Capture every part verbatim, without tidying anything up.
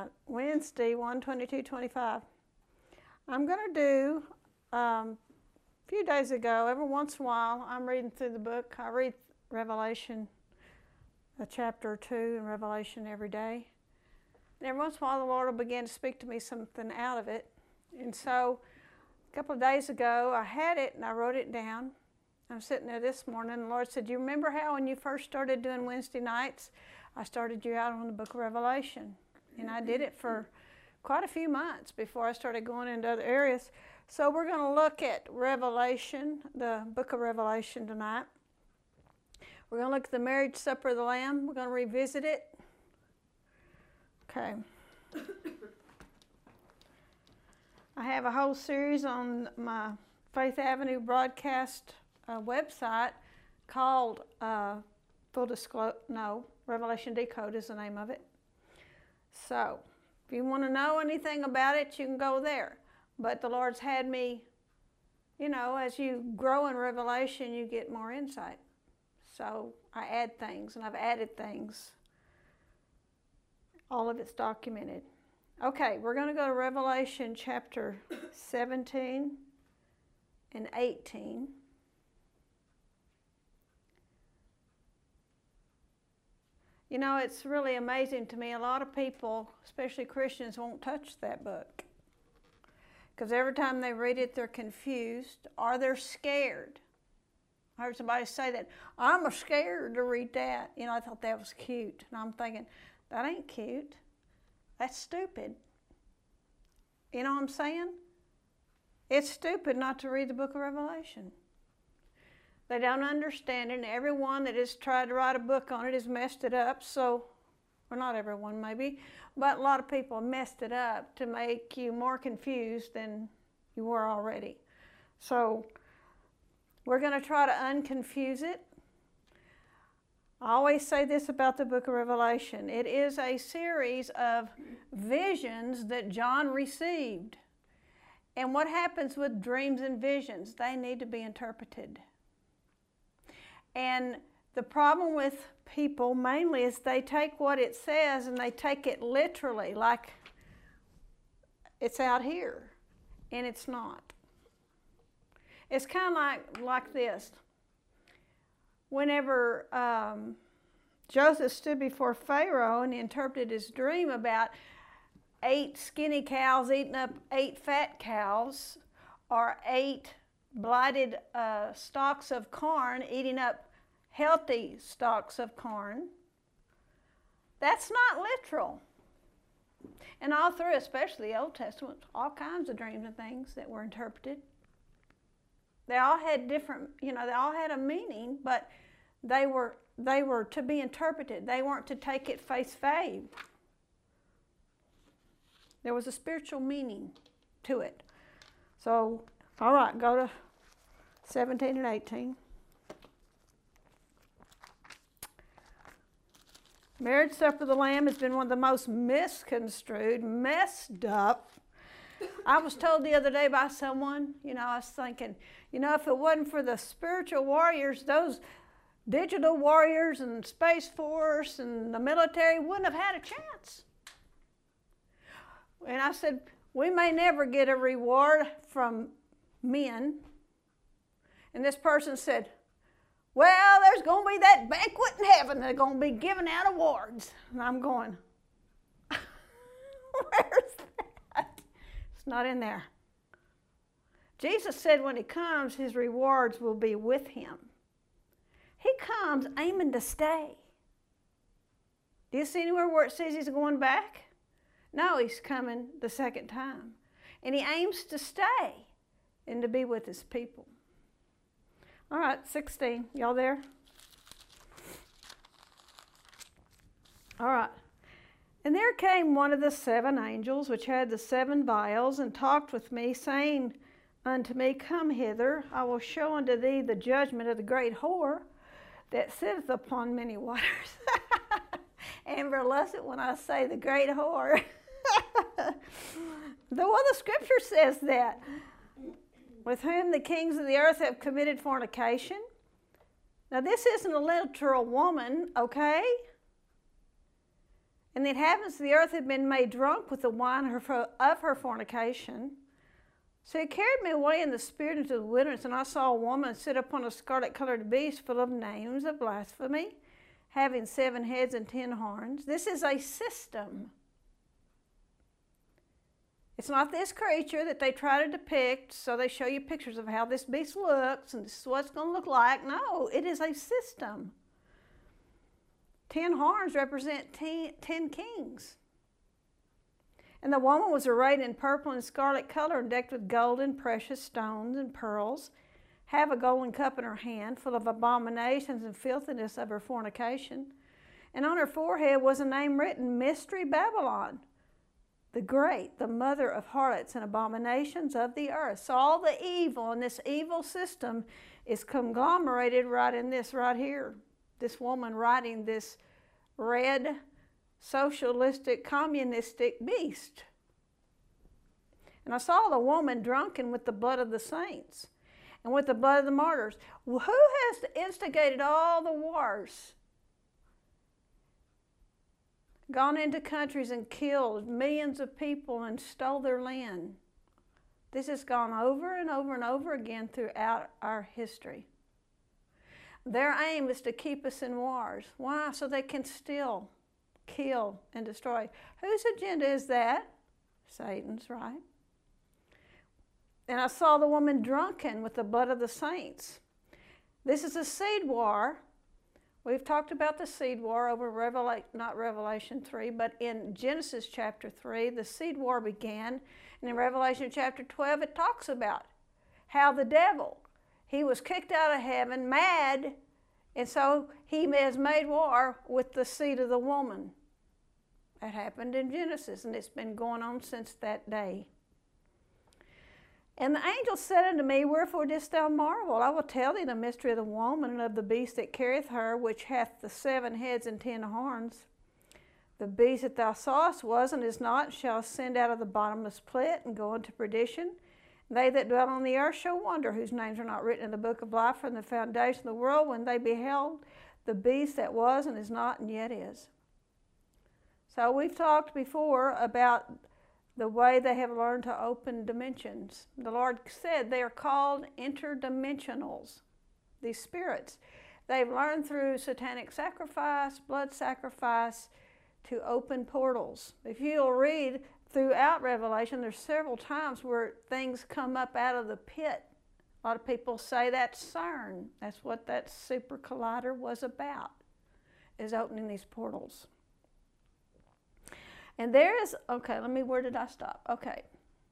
uh, Wednesday, one twenty-two twenty-five. I'm going to do, um, a few days ago, every once in a while, I'm reading through the book. I read Revelation, a chapter or two in Revelation every day. And every once in a while, the Lord will begin to speak to me something out of it. And so, a couple of days ago, I had it and I wrote it down. I'm sitting there this morning, and the Lord said, "Do you remember how when you first started doing Wednesday nights, I started you out on the book of Revelation?" And I did it for quite a few months before I started going into other areas. So we're going to look at Revelation, the book of Revelation tonight. We're going to look at the marriage supper of the Lamb. We're going to revisit it. Okay. I have a whole series on my Faith Avenue broadcast uh, website called uh, Full Disclosure, no, Revelation Decode is the name of it. So, if you want to know anything about it, you can go there. But the Lord's had me, you know, as you grow in Revelation, you get more insight. So, I add things, and I've added things. All of it's documented. Okay, we're going to go to Revelation chapter seventeen and eighteen. You know, it's really amazing to me. A lot of people, especially Christians, won't touch that book. Because every time they read it, they're confused or they're scared. I heard somebody say that, "I'm scared to read that." You know, I thought that was cute. And I'm thinking, that ain't cute. That's stupid. You know what I'm saying? It's stupid not to read the book of Revelation. They don't understand it, and everyone that has tried to write a book on it has messed it up. So, well, not everyone maybe, but a lot of people have messed it up to make you more confused than you were already. So, we're going to try to unconfuse it. I always say this about the book of Revelation. It is a series of visions that John received. And what happens with dreams and visions? They need to be interpreted. And the problem with people mainly is they take what it says and they take it literally, like it's out here, and it's not. It's kind of like, like this. Whenever um, Joseph stood before Pharaoh and he interpreted his dream about eight skinny cows eating up eight fat cows, or eight blighted uh, stalks of corn eating up healthy stalks of corn, that's not literal. And all through, especially the Old Testament, all kinds of dreams and things that were interpreted. They all had different, you know, they all had a meaning, but they were they were to be interpreted. They weren't to take it face value. There was a spiritual meaning to it. So, all right, go to seventeen and eighteen. Marriage supper of the Lamb has been one of the most misconstrued, messed up. I was told the other day by someone, you know, I was thinking, you know, if it wasn't for the spiritual warriors, those digital warriors and Space Force and the military wouldn't have had a chance. And I said, we may never get a reward from men. And this person said, well, there's going to be that banquet in heaven. They're going to be giving out awards. And I'm going, where's that? It's not in there. Jesus said when he comes, his rewards will be with him. He comes aiming to stay. Do you see anywhere where it says he's going back? No, he's coming the second time. And he aims to stay and to be with his people. All right, sixteen. Y'all there? All right. And there came one of the seven angels, which had the seven vials, and talked with me, saying unto me, Come hither, I will show unto thee the judgment of the great whore that sitteth upon many waters. Amber loves it when I say the great whore. The one the scripture says that. With whom the kings of the earth have committed fornication. Now this isn't a literal woman, okay? And the inhabitants of the earth had been made drunk with the wine of her, of her fornication. So he carried me away in the spirit into the wilderness, and I saw a woman sit upon a scarlet-colored beast full of names of blasphemy, having seven heads and ten horns. This is a system. It's not this creature that they try to depict, so they show you pictures of how this beast looks, and this is what it's going to look like. No, it is a system. Ten horns represent ten, ten kings. And the woman was arrayed in purple and scarlet color and decked with gold and precious stones and pearls, have a golden cup in her hand full of abominations and filthiness of her fornication. And on her forehead was a name written, Mystery Babylon, the Great, the mother of harlots and abominations of the earth. So all the evil in this evil system is conglomerated right in this right here. This woman riding this red, socialistic, communistic beast. And I saw the woman drunken with the blood of the saints and with the blood of the martyrs. Well, who has instigated all the wars? Gone into countries and killed millions of people and stole their land. This has gone over and over and over again throughout our history. Their aim is to keep us in wars. Why? So they can steal, kill, and destroy. Whose agenda is that? Satan's, right? And I saw the woman drunken with the blood of the saints. This is a seed war. We've talked about the seed war over Revelation, not Revelation three, but in Genesis chapter three, the seed war began. And in Revelation chapter twelve, it talks about how the devil, he was kicked out of heaven, mad, and so he has made war with the seed of the woman. That happened in Genesis, and it's been going on since that day. And the angel said unto me, Wherefore didst thou marvel? I will tell thee the mystery of the woman and of the beast that carrieth her, which hath the seven heads and ten horns. The beast that thou sawest was and is not, and shall ascend out of the bottomless pit and go into perdition. And they that dwell on the earth shall wonder, whose names are not written in the book of life from the foundation of the world, when they beheld the beast that was and is not and yet is. So we've talked before about the way they have learned to open dimensions. The Lord said they are called interdimensionals, these spirits. They've learned through satanic sacrifice, blood sacrifice, to open portals. If you'll read throughout Revelation, there's several times where things come up out of the pit. A lot of people say that's CERN. That's what that super collider was about, is opening these portals. And there is, okay, let me, where did I stop? Okay.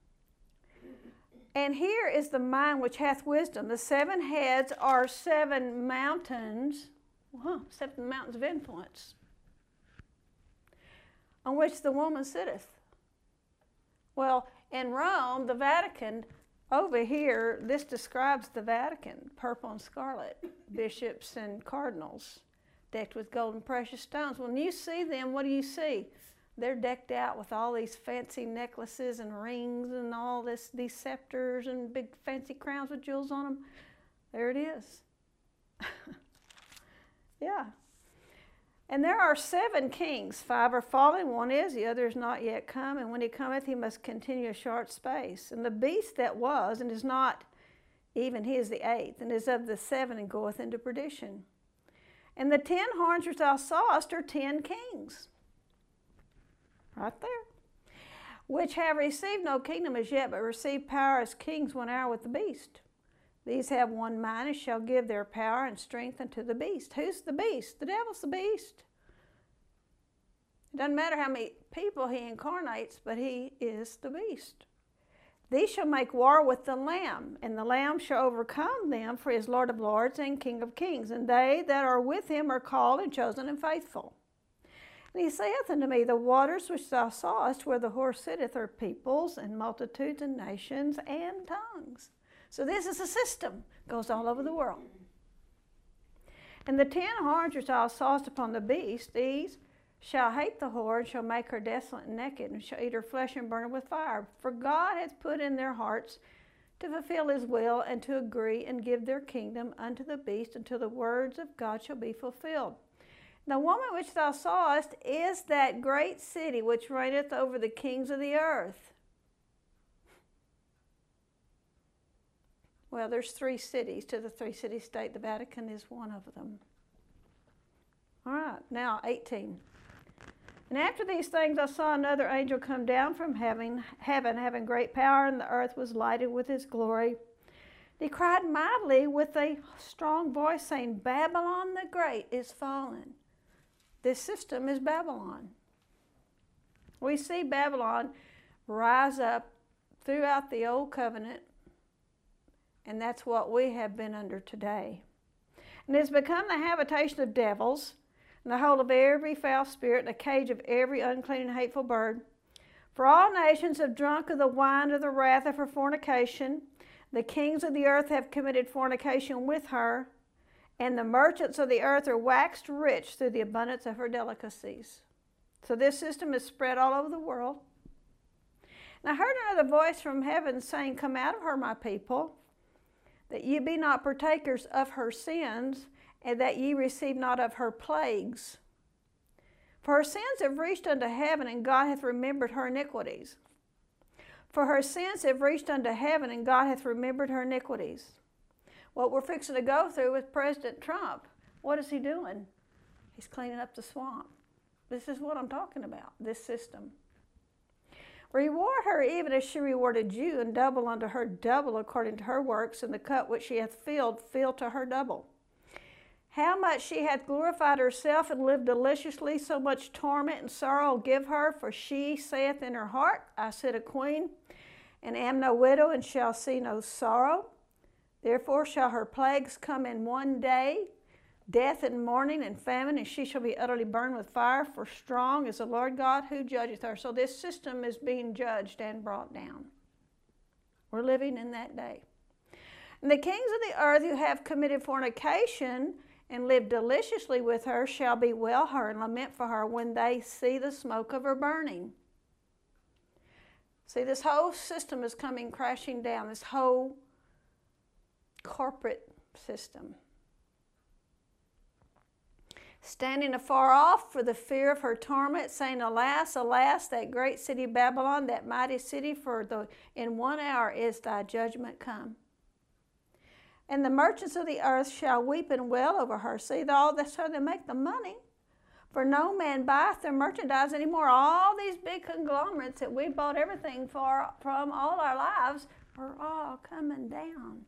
And here is the mind which hath wisdom. The seven heads are seven mountains, huh, seven mountains of influence, on which the woman sitteth. Well, in Rome, the Vatican, over here, this describes the Vatican, purple and scarlet, bishops and cardinals, decked with gold and precious stones. When you see them, what do you see? They're decked out with all these fancy necklaces and rings and all this, these scepters and big fancy crowns with jewels on them. There it is. Yeah. And there are seven kings. Five are fallen, one is, the other is not yet come. And when he cometh, he must continue a short space. And the beast that was and is not, even he is the eighth, and is of the seven, and goeth into perdition. And the ten horns which thou sawest are ten kings. Right there. Which have received no kingdom as yet, but receive power as kings one hour with the beast. These have one mind, and shall give their power and strength unto the beast. Who's the beast? The devil's the beast. It doesn't matter how many people he incarnates, but he is the beast. These shall make war with the Lamb, and the Lamb shall overcome them, for he is Lord of lords and King of kings. And they that are with him are called and chosen and faithful. And he saith unto me, The waters which thou sawest where the horse sitteth are peoples and multitudes and nations and tongues. So this is a system, goes all over the world. And the ten horns which thou sawest upon the beast, these shall hate the whore, and shall make her desolate and naked, and shall eat her flesh and burn her with fire. For God hath put in their hearts to fulfill his will, and to agree and give their kingdom unto the beast, until the words of God shall be fulfilled. The woman which thou sawest is that great city which reigneth over the kings of the earth. Well, there's three cities to the three-city state. The Vatican is one of them. All right, now eighteen. And after these things I saw another angel come down from heaven, heaven having great power, and the earth was lighted with his glory. He cried mightily with a strong voice, saying, Babylon the Great is fallen. This system is Babylon. We see Babylon rise up throughout the Old Covenant, and that's what we have been under today. And it has become the habitation of devils, and the hole of every foul spirit, and a cage of every unclean and hateful bird. For all nations have drunk of the wine of the wrath of her fornication. The kings of the earth have committed fornication with her, and the merchants of the earth are waxed rich through the abundance of her delicacies. So this system is spread all over the world. And I heard another voice from heaven saying, Come out of her, my people, that ye be not partakers of her sins, and that ye receive not of her plagues. For her sins have reached unto heaven, and God hath remembered her iniquities. For her sins have reached unto heaven, and God hath remembered her iniquities. What we're fixing to go through with President Trump, what is he doing? He's cleaning up the swamp. This is what I'm talking about, this system. Reward her even as she rewarded you, and double unto her double according to her works, and the cup which she hath filled, fill to her double. How much she hath glorified herself and lived deliciously, so much torment and sorrow give her, for she saith in her heart, I sit a queen, and am no widow, and shall see no sorrow. Therefore shall her plagues come in one day, death and mourning and famine, and she shall be utterly burned with fire, for strong is the Lord God who judgeth her. So this system is being judged and brought down. We're living in that day. And the kings of the earth who have committed fornication and lived deliciously with her shall bewail her and lament for her when they see the smoke of her burning. See, this whole system is coming crashing down, this whole corporate system. Standing afar off for the fear of her torment, saying, Alas, alas, that great city Babylon, that mighty city, for the, in one hour is thy judgment come. And the merchants of the earth shall weep and wail over her. See, all that's how they make the money. For no man buyeth their merchandise anymore. All these big conglomerates that we bought everything for from all our lives are all coming down.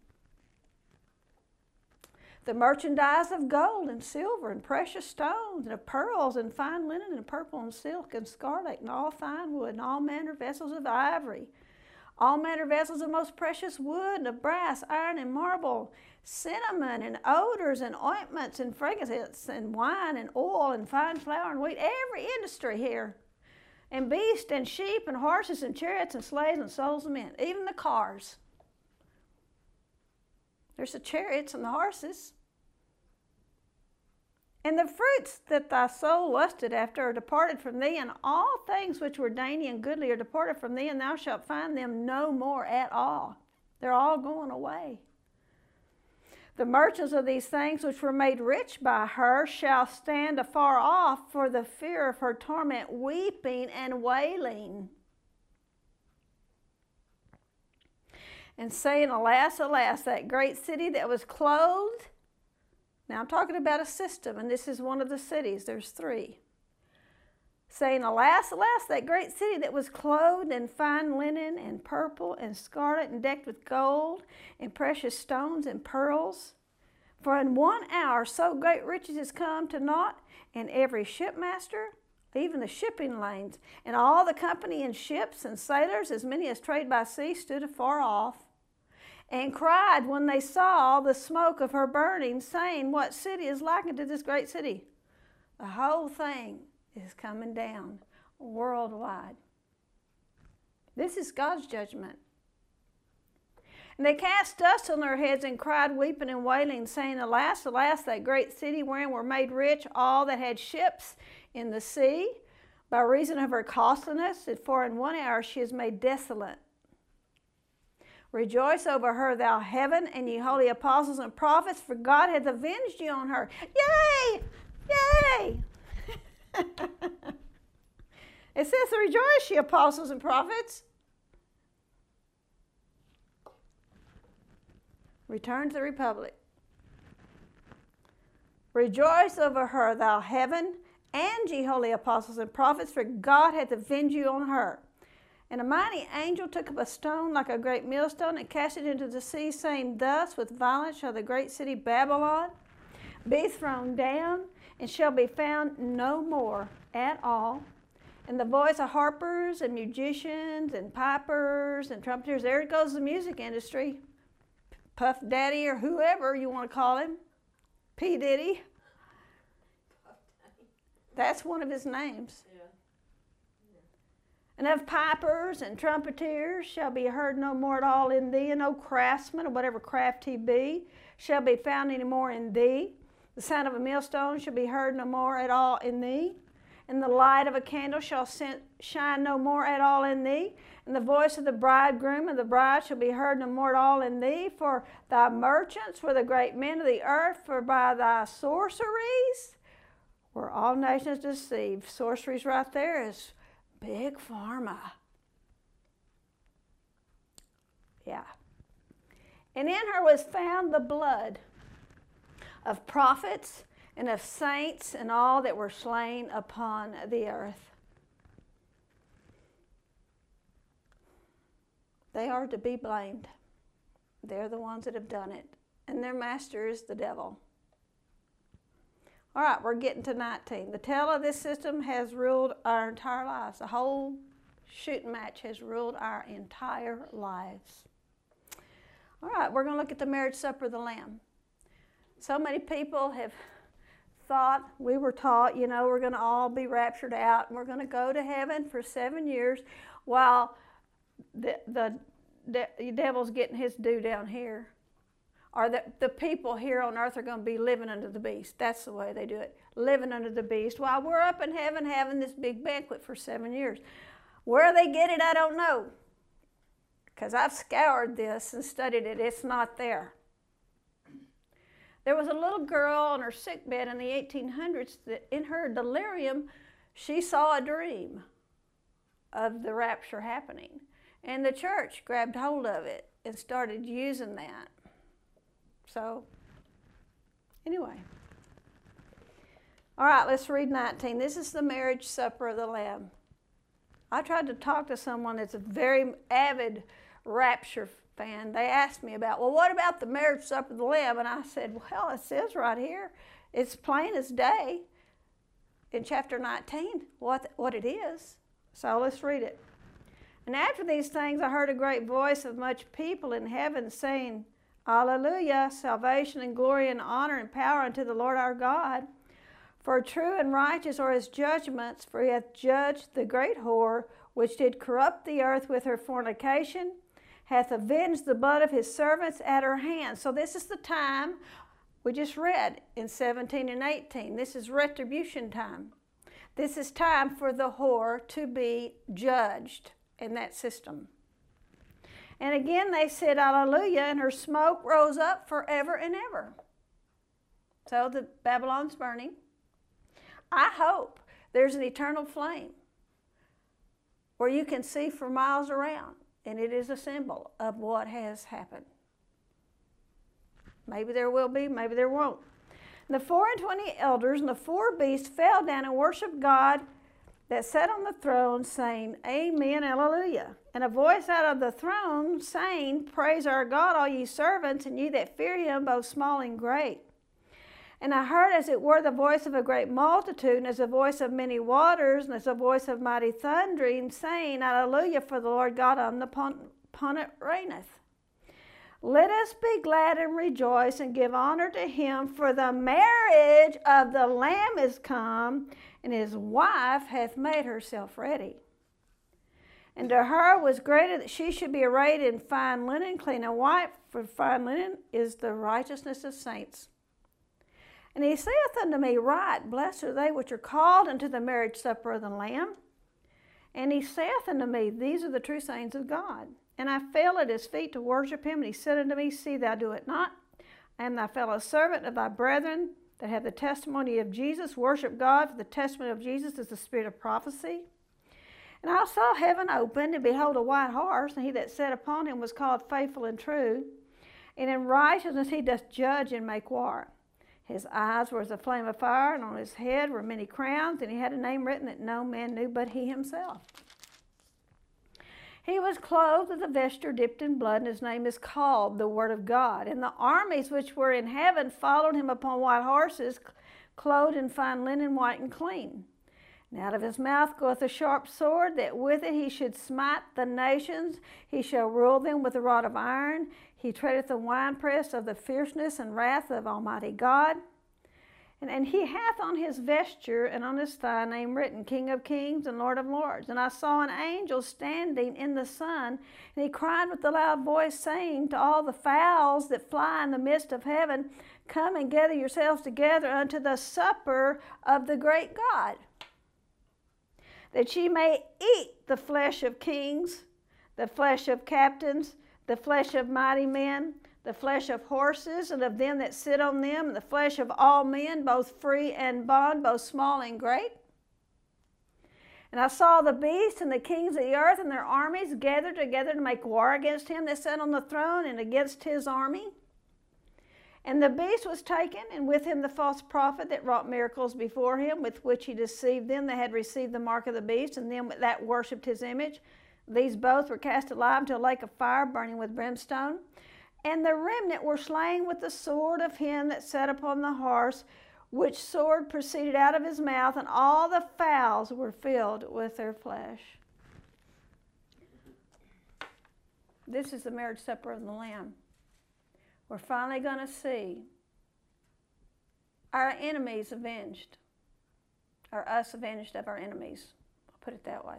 The merchandise of gold and silver and precious stones and of pearls and fine linen and purple and silk and scarlet and all fine wood and all manner vessels of ivory, all manner vessels of most precious wood and of brass, iron and marble, cinnamon and odors and ointments and fragrances and wine and oil and fine flour and wheat. Every industry here. And beasts and sheep and horses and chariots and slaves and souls of men. Even the cars. There's the chariots and the horses. And the fruits that thy soul lusted after are departed from thee, and all things which were dainty and goodly are departed from thee, and thou shalt find them no more at all. They're all going away. The merchants of these things which were made rich by her shall stand afar off for the fear of her torment, weeping and wailing, and saying, Alas, alas, that great city that was clothed. Now I'm talking about a system, and this is one of the cities. There's three. Saying, Alas, alas, that great city that was clothed in fine linen and purple and scarlet and decked with gold and precious stones and pearls. For in one hour so great riches is come to naught, and every shipmaster, even the shipping lanes, and all the company in ships and sailors, as many as trade by sea, stood afar off, and cried when they saw the smoke of her burning, saying, What city is like unto this great city? The whole thing is coming down worldwide. This is God's judgment. And they cast dust on their heads and cried, weeping and wailing, saying, Alas, alas, that great city wherein were made rich all that had ships in the sea, by reason of her costliness, for in one hour she is made desolate. Rejoice over her, thou heaven, and ye holy apostles and prophets, for God hath avenged you on her. Yay! Yay! It says, rejoice, ye apostles and prophets. Return to the republic. Rejoice over her, thou heaven, and ye holy apostles and prophets, for God hath avenged you on her. And a mighty angel took up a stone like a great millstone and cast it into the sea, saying, thus with violence shall the great city Babylon be thrown down, and shall be found no more at all. And the voice of harpers and musicians and pipers and trumpeters, there goes the music industry. Puff Daddy or whoever you want to call him, P. Diddy. That's one of his names. Yeah. And of pipers and trumpeters shall be heard no more at all in thee, and no craftsman, or whatever craft he be, shall be found any more in thee. The sound of a millstone shall be heard no more at all in thee. And the light of a candle shall shine no more at all in thee. And the voice of the bridegroom and the bride shall be heard no more at all in thee. For thy merchants were the great men of the earth, for by thy sorceries were all nations deceived. Sorceries right there is big pharma. Yeah. And in her was found the blood of prophets and of saints and all that were slain upon the earth. They are to be blamed. They're the ones that have done it. And their master is the devil. All right, we're getting to nineteen. The tail of this system has ruled our entire lives. The whole shooting match has ruled our entire lives. All right, we're going to look at the marriage supper of the Lamb. So many people have thought, we were taught, you know, we're going to all be raptured out and we're going to go to heaven for seven years while the, the, the devil's getting his due down here. Or that the people here on earth are going to be living under the beast. That's the way they do it, living under the beast, while we're up in heaven having this big banquet for seven years. Where they get it, I don't know, because I've scoured this and studied it. It's not there. There was a little girl on her sickbed in the eighteen hundreds that in her delirium, she saw a dream of the rapture happening. And the church grabbed hold of it and started using that. So, anyway. All right, let's read nineteen. This is the marriage supper of the Lamb. I tried to talk to someone that's a very avid rapture fan. They asked me about, well, what about the marriage supper of the Lamb? And I said, well, it says right here, it's plain as day in chapter nineteen what, what it is. So let's read it. And after these things I heard a great voice of much people in heaven saying, Alleluia, salvation and glory and honor and power unto the Lord our God. For true and righteous are his judgments, for he hath judged the great whore, which did corrupt the earth with her fornication, hath avenged the blood of his servants at her hand. So this is the time we just read in seventeen and eighteen. This is retribution time. This is time for the whore to be judged in that system. And again they said, Alleluia, and her smoke rose up forever and ever. So the Babylon's burning. I hope there's an eternal flame where you can see for miles around, and it is a symbol of what has happened. Maybe there will be, maybe there won't. And the four and twenty elders and the four beasts fell down and worshiped God that sat on the throne, saying, Amen, Alleluia. And a voice out of the throne saying, Praise our God, all ye servants, and ye that fear him, both small and great. And I heard as it were the voice of a great multitude, and as the voice of many waters, and as the voice of mighty thundering, saying, Alleluia, for the Lord God omnipotent reigneth. Let us be glad and rejoice and give honor to him, for the marriage of the Lamb is come, and his wife hath made herself ready. And to her was granted that she should be arrayed in fine linen, clean and white, for fine linen is the righteousness of saints. And he saith unto me, Right, blessed are they which are called unto the marriage supper of the Lamb. And he saith unto me, These are the true sayings of God. And I fell at his feet to worship him, and he said unto me, See thou do it not. I am thy fellow servant of thy brethren, that have the testimony of Jesus worship God, for the testimony of Jesus is the spirit of prophecy. And I saw heaven opened, and behold, a white horse, and he that sat upon him was called Faithful and True. And in righteousness he doth judge and make war. His eyes were as a flame of fire, and on his head were many crowns, and he had a name written that no man knew but he himself. He was clothed with a vesture dipped in blood, and his name is called the Word of God. And the armies which were in heaven followed him upon white horses, clothed in fine linen, white and clean. And out of his mouth goeth a sharp sword, that with it he should smite the nations. He shall rule them with a rod of iron. He treadeth the winepress of the fierceness and wrath of Almighty God. And, and he hath on his vesture and on his thigh a name written, King of Kings and Lord of Lords. And I saw an angel standing in the sun, and he cried with a loud voice, saying to all the fowls that fly in the midst of heaven, Come and gather yourselves together unto the supper of the great God, that ye may eat the flesh of kings, the flesh of captains, the flesh of mighty men, the flesh of horses, and of them that sit on them, and the flesh of all men, both free and bond, both small and great. And I saw the beast and the kings of the earth and their armies gathered together to make war against him that sat on the throne and against his army. And the beast was taken, and with him the false prophet that wrought miracles before him, with which he deceived them that had received the mark of the beast, and them that worshipped his image. These both were cast alive into a lake of fire, burning with brimstone. And the remnant were slain with the sword of him that sat upon the horse, which sword proceeded out of his mouth, and all the fowls were filled with their flesh. This is the marriage supper of the Lamb. We're finally going to see our enemies avenged, or us avenged of our enemies. I'll put it that way.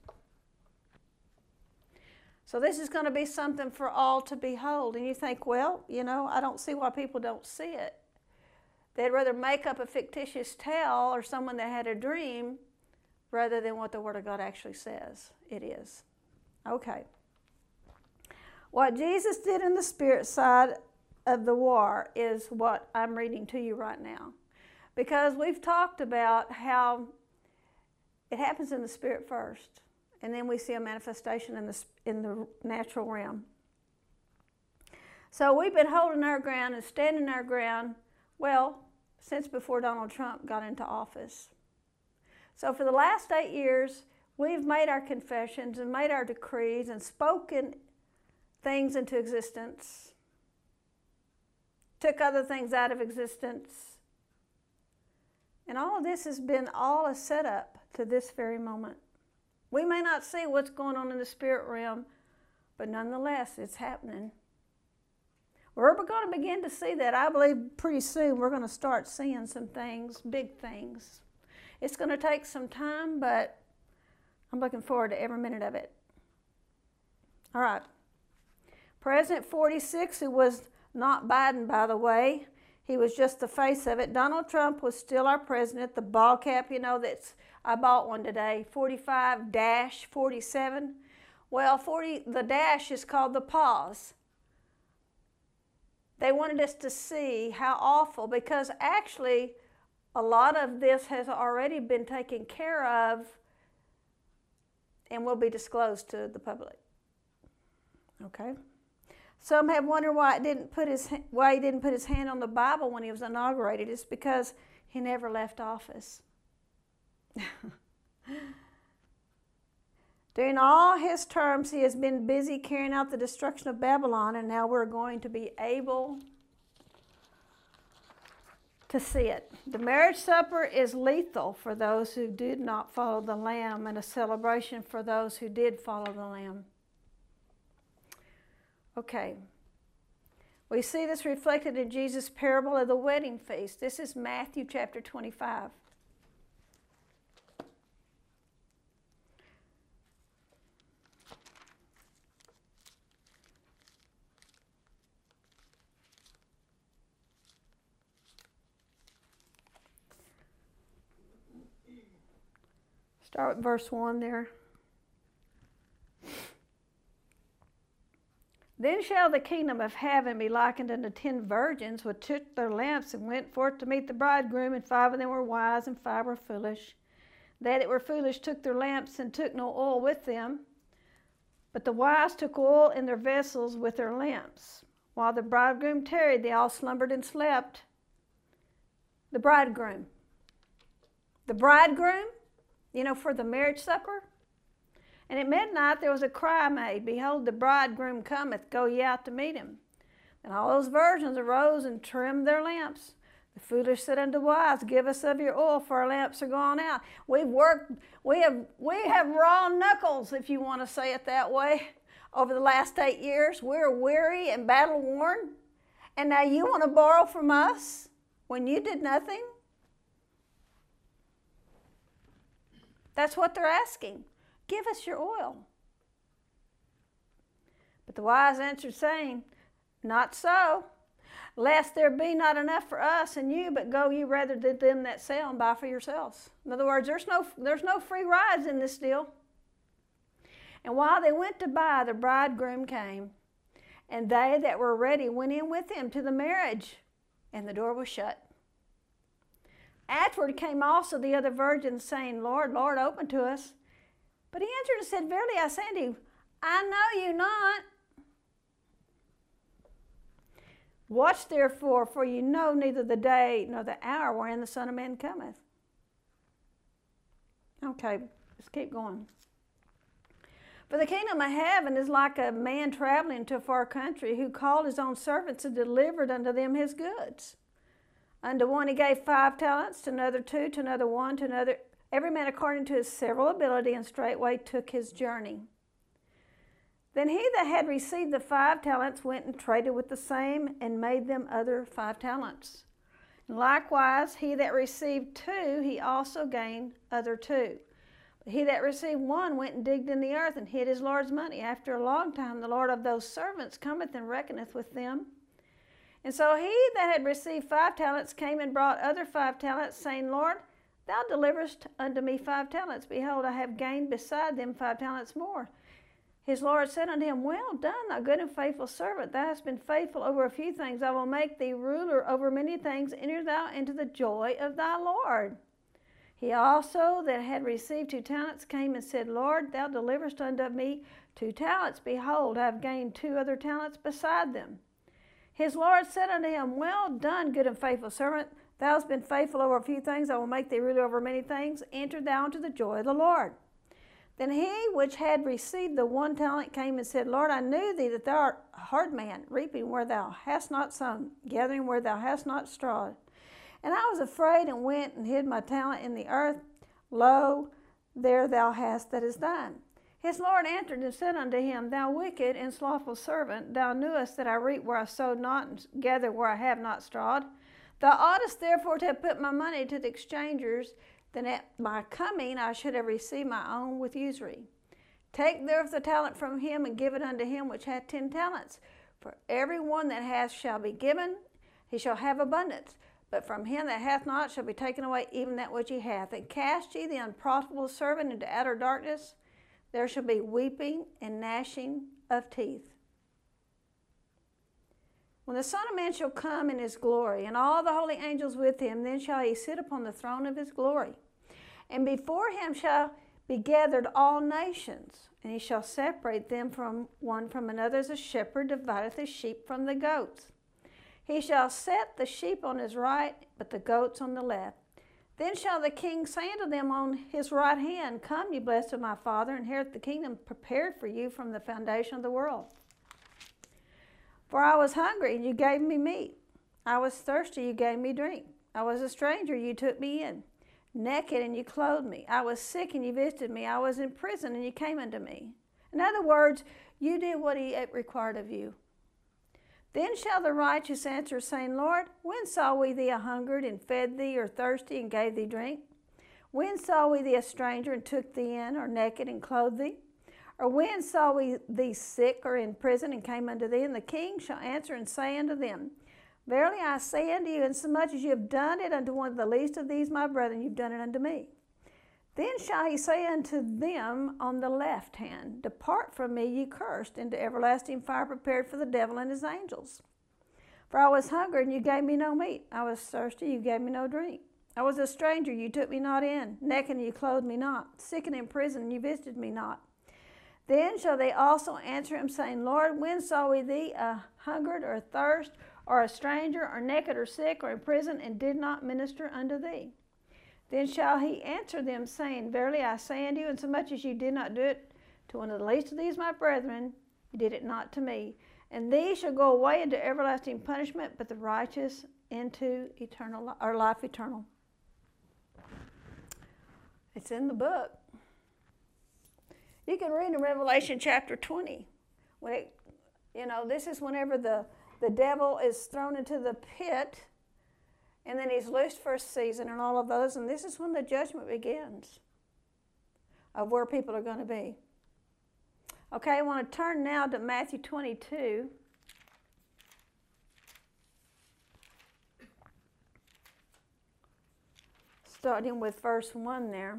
So this is going to be something for all to behold. And you think, well, you know, I don't see why people don't see it. They'd rather make up a fictitious tale or someone that had a dream rather than what the Word of God actually says it is. Okay. What Jesus did in the spirit side of the war is what I'm reading to you right now. Because we've talked about how it happens in the spirit first. And then we see a manifestation in the, in the natural realm. So we've been holding our ground and standing our ground, well, since before Donald Trump got into office. So for the last eight years, we've made our confessions and made our decrees and spoken things into existence, took other things out of existence. And all of this has been all a setup to this very moment. We may not see what's going on in the spirit realm, but nonetheless, it's happening. We're going to begin to see that. I believe pretty soon we're going to start seeing some things, big things. It's going to take some time, but I'm looking forward to every minute of it. All right. President forty-six, who was not Biden, by the way, he was just the face of it. Donald Trump was still our president. The ball cap, you know, that's I bought one today, forty-five dash forty-seven. Well, forty, the dash is called the pause. They wanted us to see how awful, because actually a lot of this has already been taken care of and will be disclosed to the public. Okay? Some have wondered why, it didn't put his, why he didn't put his hand on the Bible when he was inaugurated. It's because he never left office. During all his terms, he has been busy carrying out the destruction of Babylon, and now we're going to be able to see it. The marriage supper is lethal for those who did not follow the Lamb, and a celebration for those who did follow the Lamb. Okay. We see this reflected in Jesus' parable of the wedding feast. This is Matthew chapter twenty-five. Start with verse one there. Then shall the kingdom of heaven be likened unto ten virgins which took their lamps and went forth to meet the bridegroom, and five of them were wise and five were foolish. They that were foolish took their lamps and took no oil with them, but the wise took oil in their vessels with their lamps. While the bridegroom tarried, they all slumbered and slept. The bridegroom. The bridegroom, you know, for the marriage supper. And at midnight there was a cry made, Behold, the bridegroom cometh, go ye out to meet him. And all those virgins arose and trimmed their lamps. The foolish said unto the wise, Give us of your oil, for our lamps are gone out. We've worked, we have, we have raw knuckles, if you want to say it that way, over the last eight years. We're weary and battle worn. And now you want to borrow from us when you did nothing? That's what they're asking. Give us your oil. But the wise answered, saying, Not so, lest there be not enough for us and you, but go ye rather to them that sell and buy for yourselves. In other words, there's no, there's no free rides in this deal. And while they went to buy, the bridegroom came, and they that were ready went in with him to the marriage, and the door was shut. Afterward came also the other virgins, saying, Lord, Lord, open to us. But he answered and said, Verily I say unto you, I know you not. Watch therefore, for you know neither the day nor the hour wherein the Son of Man cometh. Okay, let's keep going. For the kingdom of heaven is like a man traveling to a far country, who called his own servants and delivered unto them his goods. Unto one he gave five talents, to another two, to another one, to another every man according to his several ability, and straightway took his journey. Then he that had received the five talents went and traded with the same, and made them other five talents. And likewise he that received two, he also gained other two. But he that received one went and digged in the earth, and hid his Lord's money. After a long time the Lord of those servants cometh and reckoneth with them. And so he that had received five talents came and brought other five talents, saying, Lord, Thou deliverest unto me five talents. Behold, I have gained beside them five talents more. His Lord said unto him, Well done, thou good and faithful servant. Thou hast been faithful over a few things. I will make thee ruler over many things. Enter thou into the joy of thy Lord. He also that had received two talents came and said, Lord, thou deliverest unto me two talents. Behold, I have gained two other talents beside them. His Lord said unto him, Well done, good and faithful servant. Thou hast been faithful over a few things. I will make thee ruler over many things. Enter thou into the joy of the Lord. Then he which had received the one talent came and said, Lord, I knew thee that thou art a hard man, reaping where thou hast not sown, gathering where thou hast not strawed. And I was afraid, and went and hid my talent in the earth. Lo, there thou hast that is thine. His Lord answered and said unto him, Thou wicked and slothful servant, thou knewest that I reap where I sowed not, and gather where I have not strawed. Thou oughtest therefore to have put my money to the exchangers, then at my coming I should have received my own with usury. Take therefore the talent from him, and give it unto him which hath ten talents. For every one that hath shall be given, he shall have abundance. But from him that hath not shall be taken away even that which he hath. And cast ye the unprofitable servant into outer darkness. There shall be weeping and gnashing of teeth. When the Son of Man shall come in his glory, and all the holy angels with him, then shall he sit upon the throne of his glory. And before him shall be gathered all nations, and he shall separate them from one from another, as a shepherd divideth his sheep from the goats. He shall set the sheep on his right, but the goats on the left. Then shall the king say unto them on his right hand, Come, ye blessed of my Father, inherit the kingdom prepared for you from the foundation of the world. For I was hungry, and you gave me meat. I was thirsty, you gave me drink. I was a stranger, you took me in. Naked, and you clothed me. I was sick, and you visited me. I was in prison, and you came unto me. In other words, you did what he required of you. Then shall the righteous answer, saying, Lord, when saw we thee a hungered, and fed thee, or thirsty, and gave thee drink? When saw we thee a stranger, and took thee in, or naked, and clothed thee? Or when saw we thee sick, or in prison, and came unto thee? And the king shall answer and say unto them, Verily I say unto you, insomuch as you have done it unto one of the least of these my brethren, you've done it unto me. Then shall he say unto them on the left hand, Depart from me, ye cursed, into everlasting fire prepared for the devil and his angels. For I was hungry, and you gave me no meat. I was thirsty, you gave me no drink. I was a stranger, you took me not in. Naked, and you clothed me not. Sick and in prison, and you visited me not. Then shall they also answer him, saying, Lord, when saw we thee a hungered, or thirst, or a stranger, or naked, or sick, or in prison, and did not minister unto thee? Then shall he answer them, saying, Verily I say unto you, insomuch as you did not do it to one of the least of these my brethren, you did it not to me. And these shall go away into everlasting punishment, but the righteous into eternal life, or life eternal. It's in the book. You can read in Revelation chapter twenty. When it, you know, this is whenever the, the devil is thrown into the pit, and then he's loosed for a season and all of those, and this is when the judgment begins of where people are going to be. Okay, I want to turn now to Matthew twenty-two. Starting with verse one there.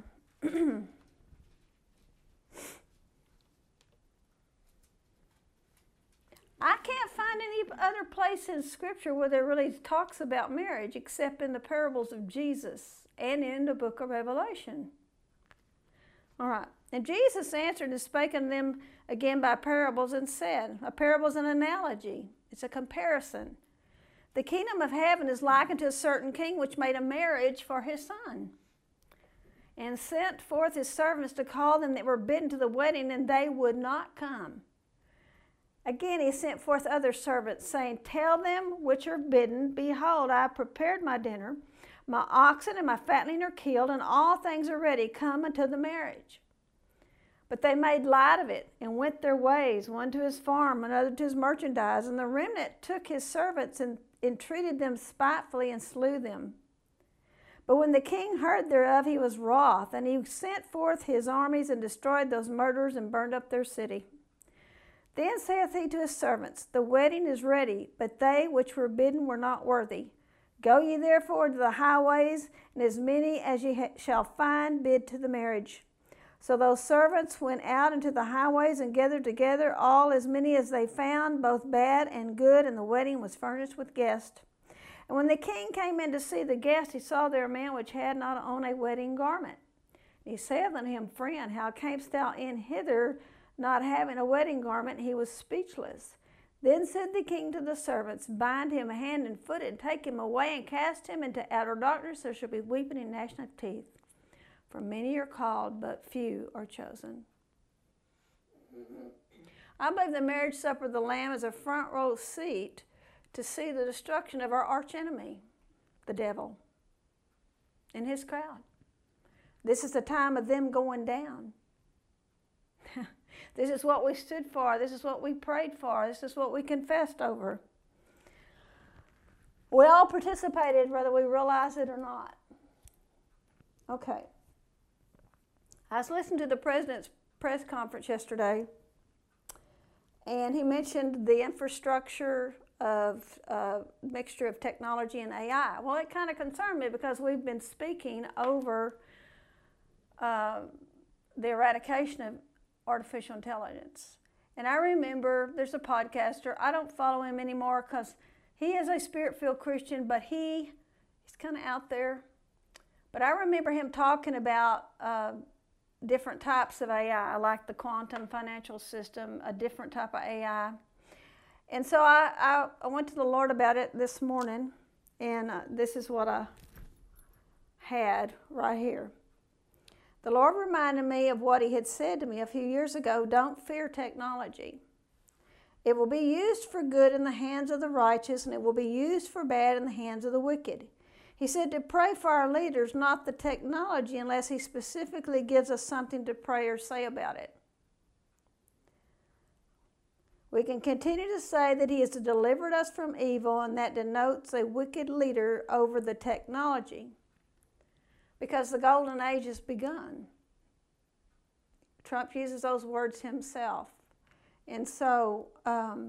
I can't find any other place in Scripture where there really talks about marriage except in the parables of Jesus and in the book of Revelation. All right. And Jesus answered and spake unto them again by parables and said, a parable is an analogy. It's a comparison. The kingdom of heaven is likened to a certain king which made a marriage for his son, and sent forth his servants to call them that were bidden to the wedding, and they would not come. Again he sent forth other servants, saying, Tell them which are bidden, Behold, I have prepared my dinner. My oxen and my fattening are killed, and all things are ready. Come unto the marriage. But they made light of it, and went their ways, one to his farm, another to his merchandise. And the remnant took his servants, and entreated them spitefully, and slew them. But when the king heard thereof, he was wroth, and he sent forth his armies, and destroyed those murderers, and burned up their city. Then saith he to his servants, The wedding is ready, but they which were bidden were not worthy. Go ye therefore to the highways, and as many as ye ha- shall find, bid to the marriage. So those servants went out into the highways, and gathered together all as many as they found, both bad and good, and the wedding was furnished with guests. And when the king came in to see the guests, he saw there a man which had not on a wedding garment. And he saith unto him, Friend, how camest thou in hither, not having a wedding garment? He was speechless. Then said the king to the servants, Bind him hand and foot, and take him away, and cast him into outer darkness. There shall be weeping and gnashing of teeth. For many are called, but few are chosen. I believe the marriage supper of the Lamb is a front row seat to see the destruction of our archenemy, the devil, and his crowd. This is the time of them going down. This is what we stood for. This is what we prayed for. This is what we confessed over. We all participated, whether we realize it or not. Okay. I was listening to the president's press conference yesterday, and he mentioned the infrastructure of uh, mixture of technology and A I. Well, it kind of concerned me because we've been speaking over uh, the eradication of artificial intelligence. And I remember there's a podcaster, I don't follow him anymore because he is a spirit-filled Christian, but he he's kind of out there. But I remember him talking about uh, different types of A I, like the quantum financial system, a different type of A I. And so I, I, I went to the Lord about it this morning, and uh, this is what I had right here. The Lord reminded me of what he had said to me a few years ago, Don't fear technology. It will be used for good in the hands of the righteous, and it will be used for bad in the hands of the wicked. He said to pray for our leaders, not the technology, unless he specifically gives us something to pray or say about it. We can continue to say that he has delivered us from evil, and that denotes a wicked leader over the technology, because the golden age has begun. Trump uses those words himself. And so um,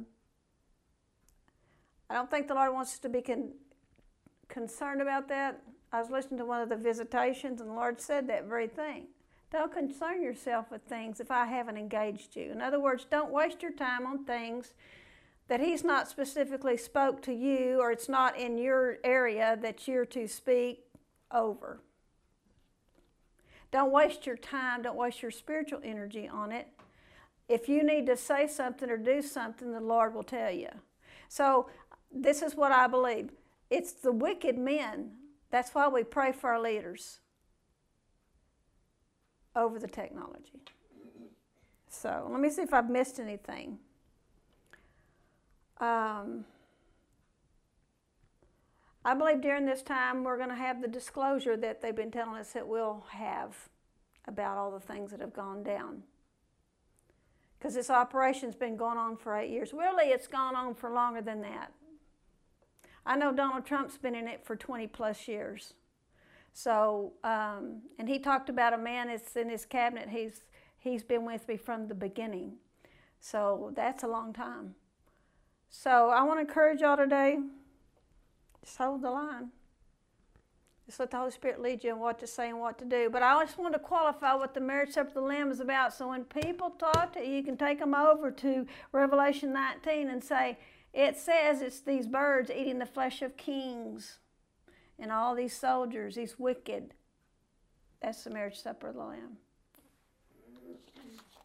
I don't think the Lord wants us to be con- concerned about that. I was listening to one of the visitations, and the Lord said that very thing. Don't concern yourself with things if I haven't engaged you. In other words, don't waste your time on things that he's not specifically spoke to you, or it's not in your area that you're to speak over. Don't waste your time. Don't waste your spiritual energy on it. If you need to say something or do something, the Lord will tell you. So this is what I believe. It's the wicked men. That's why we pray for our leaders over the technology. So let me see if I've missed anything. Um, I believe during this time we're going to have the disclosure that they've been telling us that we'll have about all the things that have gone down. Because this operation's been going on for eight years. Really, it's gone on for longer than that. I know Donald Trump's been in it for twenty plus years. So, um, and he talked about a man that's in his cabinet, he's, he's been with me from the beginning. So that's a long time. So I want to encourage y'all today, just hold the line. Just let the Holy Spirit lead you in what to say and what to do. But I just want to qualify what the marriage supper of the Lamb is about. So when people talk to you, you can take them over to Revelation nineteen and say, it says it's these birds eating the flesh of kings and all these soldiers, these wicked. That's the marriage supper of the Lamb.